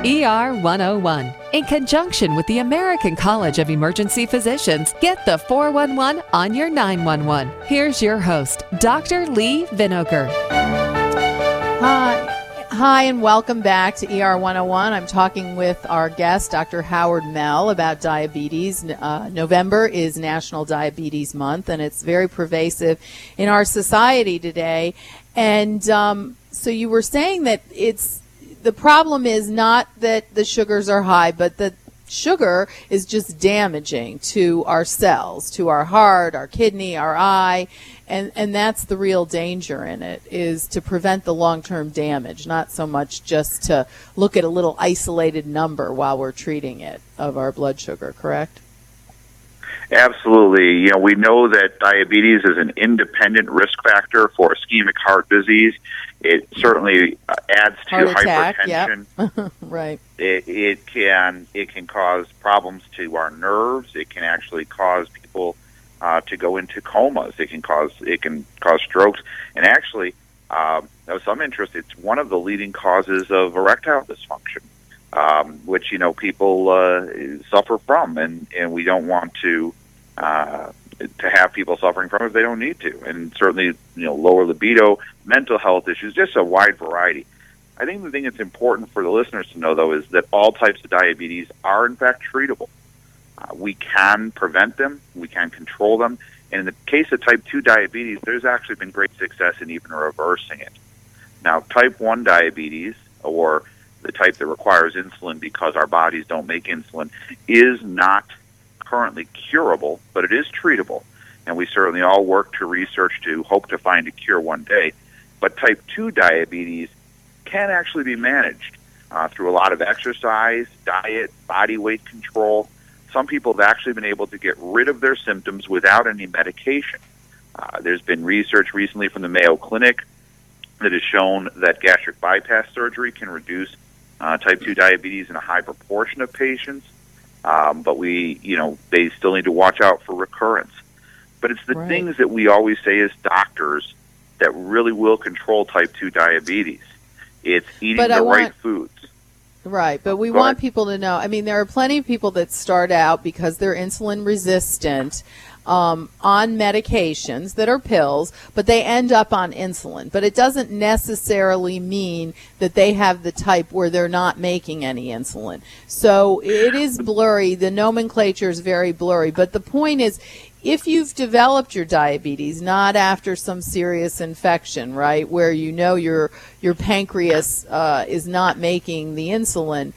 ER 101. In conjunction with the American College of Emergency Physicians, get the 411 on your 911. Here's your host, Dr. Lee Vinokur. Hi, and welcome back to ER 101. I'm talking with our guest, Dr. Howard Mell, about diabetes. November is National Diabetes Month, and it's very pervasive in our society today. And so you were saying that the problem is not that the sugars are high, but that sugar is just damaging to our cells, to our heart, our kidney, our eye, and that's the real danger in it, is to prevent the long-term damage, not so much just to look at a little isolated number while we're treating it of our blood sugar, correct? Absolutely. You know, we know that diabetes is an independent risk factor for ischemic heart disease. It certainly adds to hypertension. Yep. Right. It can cause problems to our nerves. It can actually cause people to go into comas. It can cause strokes. And actually, of some interest, it's one of the leading causes of erectile dysfunction, which people suffer from, and we don't want to have people suffering from it if they don't need to. And certainly, lower libido, mental health issues, just a wide variety. I think the thing that's important for the listeners to know, though, is that all types of diabetes are, in fact, treatable. We can prevent them. We can control them. And in the case of type 2 diabetes, there's actually been great success in even reversing it. Now, type 1 diabetes, or the type that requires insulin because our bodies don't make insulin, is not currently curable, but it is treatable. And we certainly all work to research to hope to find a cure one day. But type 2 diabetes can actually be managed through a lot of exercise, diet, body weight control. Some people have actually been able to get rid of their symptoms without any medication. There's been research recently from the Mayo Clinic that has shown that gastric bypass surgery can reduce type 2 diabetes in a high proportion of patients. But they still need to watch out for recurrence. But it's the things that we always say as doctors that really will control type 2 diabetes. It's eating the right foods. Right, but we want people to know. I mean, there are plenty of people that start out because they're insulin resistant on medications that are pills, but they end up on insulin. But it doesn't necessarily mean that they have the type where they're not making any insulin. So it is blurry. The nomenclature is very blurry. But the point is, if you've developed your diabetes, not after some serious infection, right, where your pancreas is not making the insulin,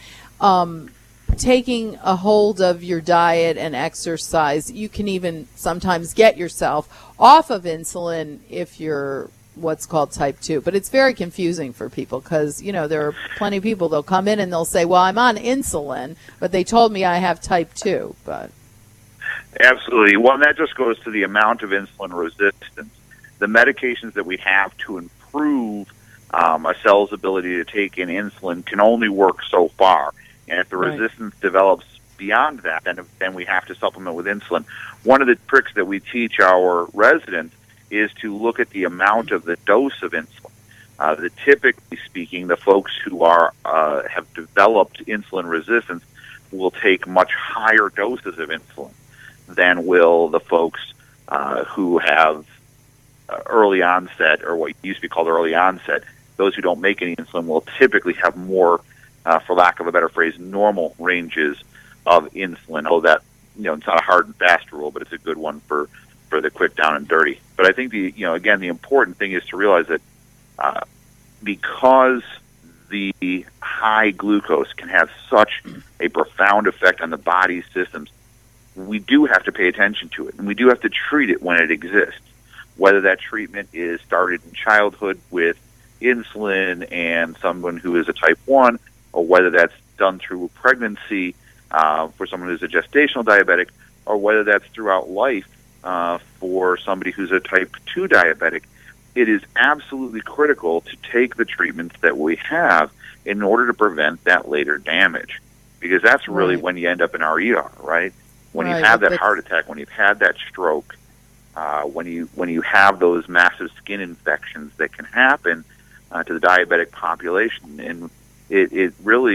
taking a hold of your diet and exercise, you can even sometimes get yourself off of insulin if you're what's called type 2. But it's very confusing for people because, there are plenty of people, they'll come in and they'll say, well, I'm on insulin, but they told me I have type 2. But absolutely. Well, and that just goes to the amount of insulin resistance. The medications that we have to improve a cell's ability to take in insulin can only work so far. And if the resistance develops beyond that, then we have to supplement with insulin. One of the tricks that we teach our residents is to look at the amount of the dose of insulin. Typically speaking, the folks who have developed insulin resistance will take much higher doses of insulin than will the folks who have early onset, or what used to be called early onset. Those who don't make any insulin will typically have more, for lack of a better phrase, normal ranges of insulin. Oh, that it's not a hard and fast rule, but it's a good one for the quick down and dirty. But I think the important thing is to realize that because the high glucose can have such a profound effect on the body's systems, we do have to pay attention to it, and we do have to treat it when it exists, whether that treatment is started in childhood with insulin and someone who is a type 1, or whether that's done through pregnancy for someone who's a gestational diabetic, or whether that's throughout life for somebody who's a type 2 diabetic. It is absolutely critical to take the treatments that we have in order to prevent that later damage, because that's really when you end up in our ER, right? When you have that heart attack, when you've had that stroke, when you have those massive skin infections that can happen to the diabetic population, and it really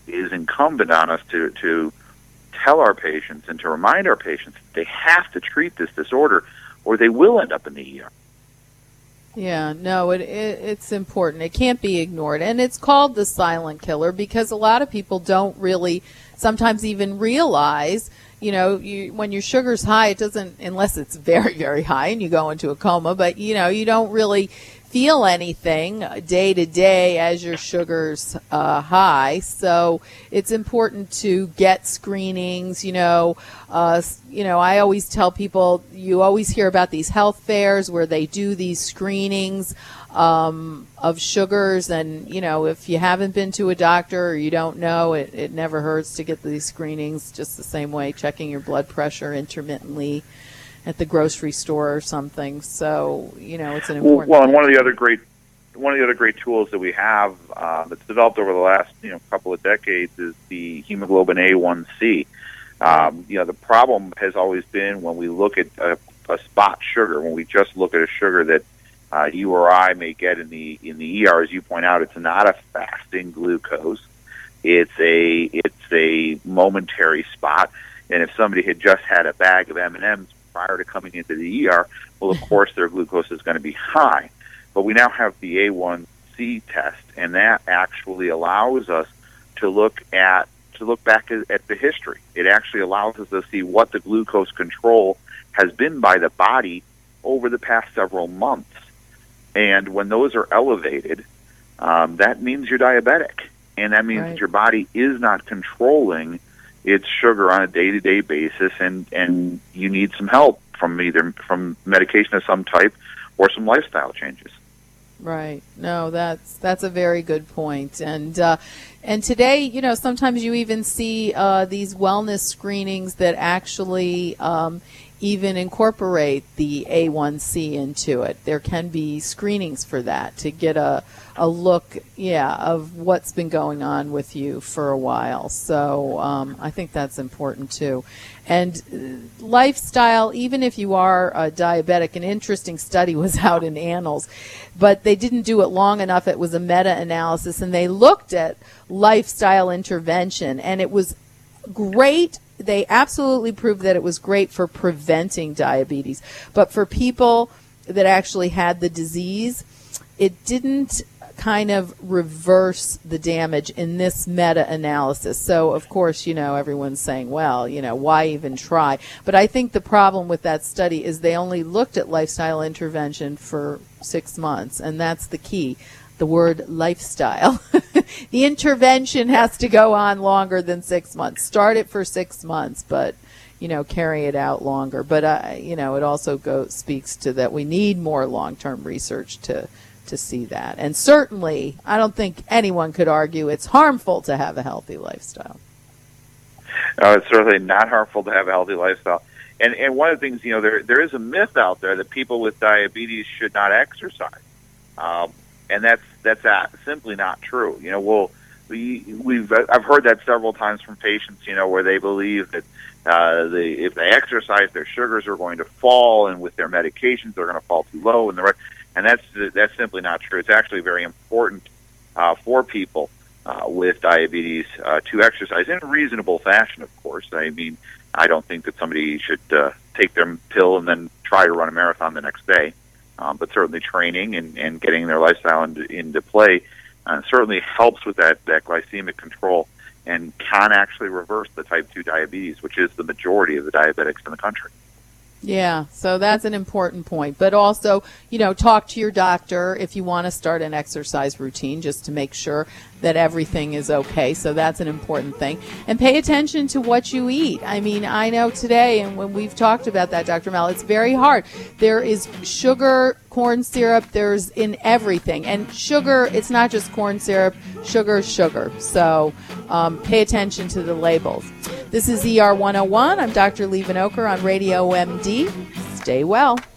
is incumbent on us to tell our patients and to remind our patients that they have to treat this disorder or they will end up in the ER. Yeah, no, it's important. It can't be ignored. And it's called the silent killer because a lot of people don't really sometimes even realize, when your sugar's high, it doesn't, unless it's very, very high and you go into a coma, but, you don't really feel anything day to day as your sugar's high. So it's important to get screenings. I always tell people, you always hear about these health fairs where they do these screenings of sugars, and if you haven't been to a doctor or you don't know, it never hurts to get these screenings, just the same way checking your blood pressure intermittently at the grocery store or something. So it's an important. Well, and one of the other great tools that we have that's developed over the last couple of decades is the hemoglobin A1C. The problem has always been when we look at a spot sugar, when we just look at a sugar that you or I may get in the ER, as you point out, it's not a fasting glucose. It's a momentary spot, and if somebody had just had a bag of M&Ms prior to coming into the ER, well, of course, their glucose is going to be high. But we now have the A1C test, and that actually allows us to look back at the history. It actually allows us to see what the glucose control has been by the body over the past several months. And when those are elevated, that means you're diabetic, and that means that your body is not controlling its sugar on a day-to-day basis, and you need some help from medication of some type or some lifestyle changes. Right. No, that's a very good point. And today, sometimes you even see these wellness screenings that actually even incorporate the A1C into it. There can be screenings for that to get a look, of what's been going on with you for a while. So I think that's important too. And lifestyle, even if you are diabetic, an interesting study was out in Annals, but they didn't do it long enough. It was a meta-analysis, and they looked at lifestyle intervention, and it was great. They absolutely proved that it was great for preventing diabetes. But for people that actually had the disease, it didn't kind of reverse the damage in this meta-analysis. So, of course, everyone's saying, well, why even try? But I think the problem with that study is they only looked at lifestyle intervention for 6 months, and that's the key. The word lifestyle. The intervention has to go on longer than 6 months. Start it for 6 months, but carry it out longer. But it also speaks to that we need more long-term research to see that. And certainly, I don't think anyone could argue it's harmful to have a healthy lifestyle. It's certainly not harmful to have a healthy lifestyle. And one of the things, there is a myth out there that people with diabetes should not exercise. And that's simply not true. I've heard that several times from patients, where they believe that if they exercise, their sugars are going to fall, and with their medications, they're going to fall too low, and that's simply not true. It's actually very important for people with diabetes to exercise in a reasonable fashion. Of course, I mean, I don't think that somebody should take their pill and then try to run a marathon the next day. But certainly training and getting their lifestyle into play certainly helps with that glycemic control and can actually reverse the type 2 diabetes, which is the majority of the diabetics in the country. Yeah, so that's an important point. But also, talk to your doctor if you want to start an exercise routine, just to make sure that everything is okay. So that's an important thing. And pay attention to what you eat. I mean, I know today, and when we've talked about that, Dr. Mel, it's very hard. There is sugar, corn syrup, there's in everything. And sugar, it's not just corn syrup, sugar is sugar. So pay attention to the labels. This is ER 101. I'm Dr. Lee Vinokur on Radio MD. Stay well.